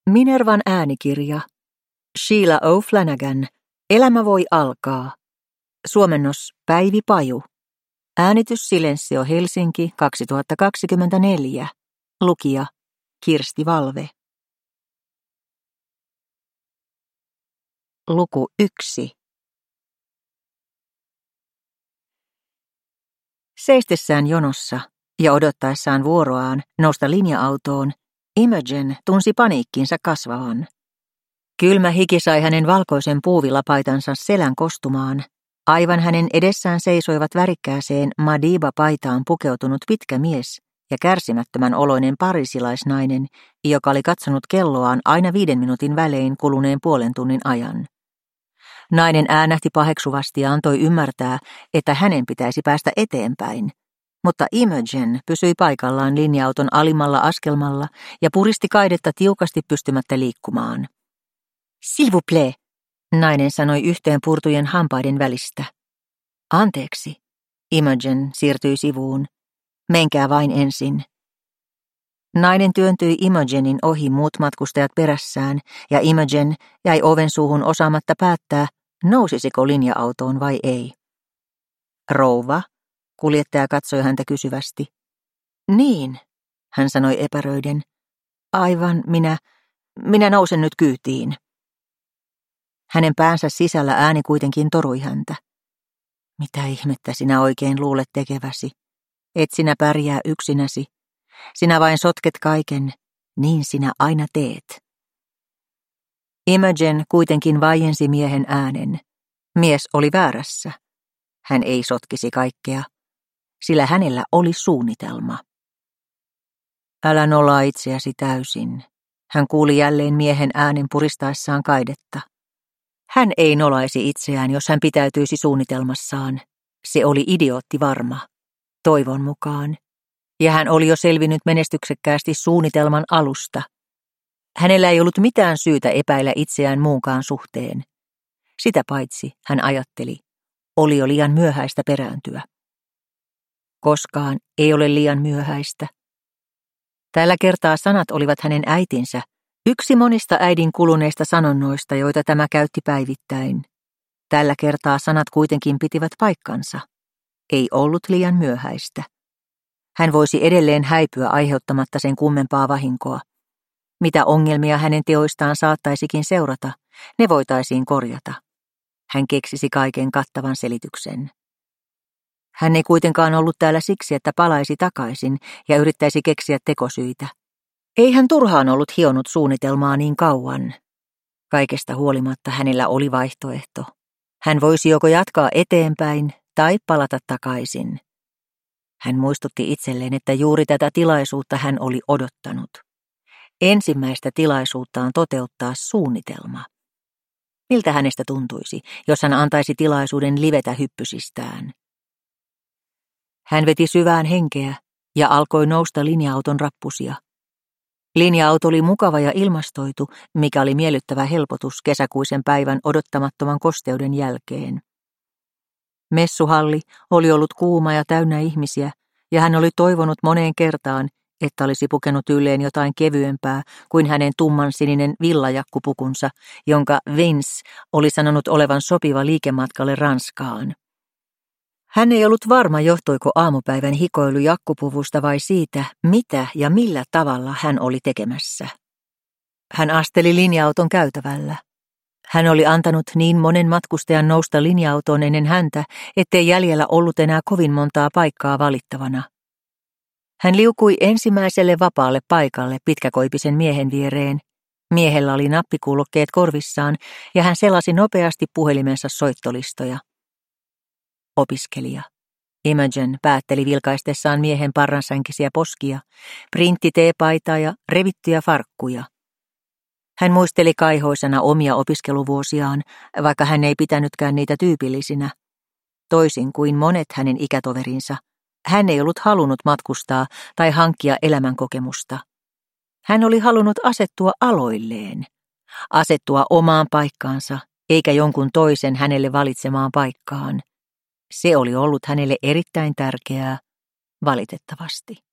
Minervan äänikirja. Sheila O'Flanagan. Elämä voi alkaa. Suomennos Päivi Paju. Äänitys Silensio Helsinki 2024. Lukija Kirsti Valve. Luku 1. Seistessään jonossa ja odottaessaan vuoroaan nousta linja-autoon, Imogen tunsi paniikkinsa kasvavan. Kylmä hiki sai hänen valkoisen puuvillapaitansa selän kostumaan. Aivan hänen edessään seisoivat värikkääseen Madiba-paitaan pukeutunut pitkä mies ja kärsimättömän oloinen parisilaisnainen, joka oli katsonut kelloaan aina 5 minuutin välein kuluneen puolen tunnin ajan. Nainen äänähti paheksuvasti ja antoi ymmärtää, että hänen pitäisi päästä eteenpäin, mutta Imogen pysyi paikallaan linja-auton alimmalla askelmalla ja puristi kaidetta tiukasti pystymättä liikkumaan. "S'il vous plaît", nainen sanoi yhteen purtujen hampaiden välistä. "Anteeksi", Imogen siirtyi sivuun. "Menkää vain ensin." Nainen työntyi Imogenin ohi muut matkustajat perässään, ja Imogen jäi oven suuhun osaamatta päättää, nousisiko linja-autoon vai ei. "Rouva?" kuljettaja katsoi häntä kysyvästi. "Niin", hän sanoi epäröiden. "Aivan, minä nousen nyt kyytiin." Hänen päänsä sisällä ääni kuitenkin torui häntä. "Mitä ihmettä sinä oikein luulet tekeväsi? Et sinä pärjää yksinäsi. Sinä vain sotket kaiken, niin sinä aina teet." Imogen kuitenkin vaiensi miehen äänen. Mies oli väärässä. Hän ei sotkisi kaikkea, sillä hänellä oli suunnitelma. "Älä nolaa itseäsi täysin", hän kuuli jälleen miehen äänen puristaessaan kaidetta. Hän ei nolaisi itseään, jos hän pitäytyisi suunnitelmassaan. Se oli idiootti varma, toivon mukaan. Ja hän oli jo selvinnyt menestyksekkäästi suunnitelman alusta. Hänellä ei ollut mitään syytä epäillä itseään muunkaan suhteen. Sitä paitsi, hän ajatteli, oli jo liian myöhäistä perääntyä. Koskaan ei ole liian myöhäistä. Tällä kertaa sanat olivat hänen äitinsä, yksi monista äidin kuluneista sanonnoista, joita tämä käytti päivittäin. Tällä kertaa sanat kuitenkin pitivät paikkansa. Ei ollut liian myöhäistä. Hän voisi edelleen häipyä aiheuttamatta sen kummempaa vahinkoa. Mitä ongelmia hänen teoistaan saattaisikin seurata, ne voitaisiin korjata. Hän keksisi kaiken kattavan selityksen. Hän ei kuitenkaan ollut täällä siksi, että palaisi takaisin ja yrittäisi keksiä tekosyitä. Ei hän turhaan ollut hionut suunnitelmaa niin kauan. Kaikesta huolimatta hänellä oli vaihtoehto. Hän voisi joko jatkaa eteenpäin tai palata takaisin. Hän muistutti itselleen, että juuri tätä tilaisuutta hän oli odottanut. Ensimmäistä tilaisuuttaan toteuttaa suunnitelma. Miltä hänestä tuntuisi, jos hän antaisi tilaisuuden livetä hyppysistään? Hän veti syvään henkeä ja alkoi nousta linja-auton rappusia. Linja-auto oli mukava ja ilmastoitu, mikä oli miellyttävä helpotus kesäkuisen päivän odottamattoman kosteuden jälkeen. Messuhalli oli ollut kuuma ja täynnä ihmisiä, ja hän oli toivonut moneen kertaan, että olisi pukenut ylleen jotain kevyempää kuin hänen tummansininen villajakkupukunsa, jonka Vince oli sanonut olevan sopiva liikematkalle Ranskaan. Hän ei ollut varma, johtuiko aamupäivän hikoilu jakkupuvusta vai siitä, mitä ja millä tavalla hän oli tekemässä. Hän asteli linja-auton käytävällä. Hän oli antanut niin monen matkustajan nousta linja-autoon ennen häntä, ettei jäljellä ollut enää kovin montaa paikkaa valittavana. Hän liukui ensimmäiselle vapaalle paikalle pitkäkoipisen miehen viereen. Miehellä oli nappikuulokkeet korvissaan ja hän selasi nopeasti puhelimensa soittolistoja. Opiskelija. Imogen päätteli vilkaistessaan miehen parransänkisiä poskia, printtiteepaitaa ja revittyjä farkkuja. Hän muisteli kaihoisena omia opiskeluvuosiaan, vaikka hän ei pitänytkään niitä tyypillisinä. Toisin kuin monet hänen ikätoverinsa, hän ei ollut halunnut matkustaa tai hankkia elämänkokemusta. Hän oli halunnut asettua aloilleen, asettua omaan paikkaansa, eikä jonkun toisen hänelle valitsemaan paikkaan. Se oli ollut hänelle erittäin tärkeää, valitettavasti.